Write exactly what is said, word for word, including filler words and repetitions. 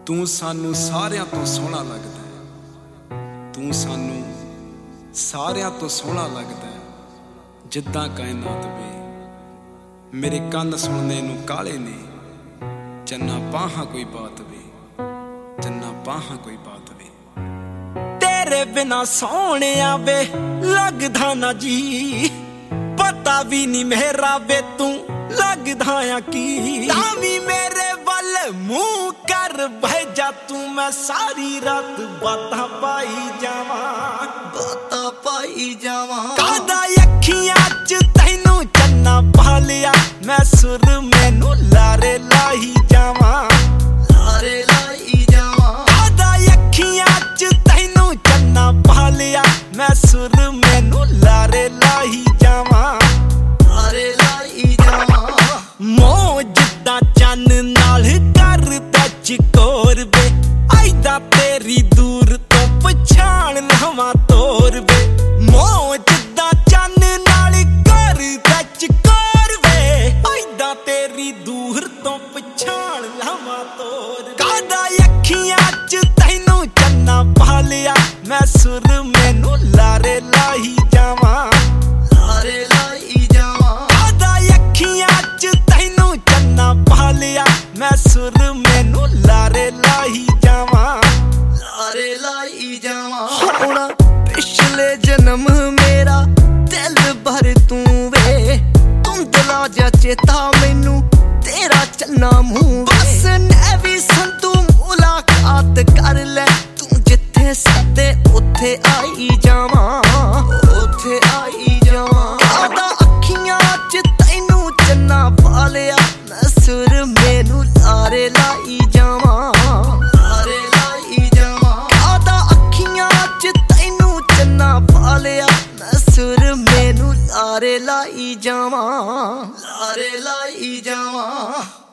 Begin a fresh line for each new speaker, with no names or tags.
तू सानू सारियां तो सोहना लगदा है, तू सानू सारियां तो सोहना लगदा है। जिद्दां कायनात वे मेरे कंन सुनने नू काले ने, चन्ना बाहां कोई बात वे, चन्ना बाहां कोई बात वे।
तेरे बिना सोहणिया वे लगदा ना जी, पता भी नहीं मेरा वे तू लगदा या की। तावी मेरे वल मुंह कर बह जा तू, मैं सारी रात बातां पाई जावां,
बातां पाई जावां।
कादा अखियां च तैनू चन्ना पा लिया, मैं सुर मैनू लारे लाई जावां,
लारे लाई जावां।
कादा अखियां च तैनू चन्ना पा लिया, मैं सुर मैनू लारे लाई जावां,
लारे लाई जावां।
मोह जिद्दां चन्न नाल करदा चकोर वे, आइदा तेरी दूर तो पछाण लवां तोर वे। मोह जिद्दां चन्न नाल करदा चकोर वे, आइदा तेरी दूर तो पछाण लवां तोर। कादा अखियां च तैनू चन्ना पा लिया, मैं सुर मैनू लारे लाई जावां,
लारे लाई जावां।
कादा अखियां च तैनू चन्ना पा लिया, मैं सुर मैनू लारे लाई जावां,
लारे लाई जावां। हुण पिछले जन्म मेरा दिल भर तू वे, धुंधला जा चेता मैनू तेरा चन्ना मूंह। बस नैवी संतू मुलाकात कर ले, तू जिथे सदे उथे आई जावां, उथे आई जावां। कादा अखियां च तैनू चन्ना पा लिया, मैं सुर मैनू लारे लाई जावां, लारे लाई जावां। कादा अखियां च तैनू चन्ना पा लिया, मैं सुर मैनू लारे लाई जावां, लारे लाई जावां।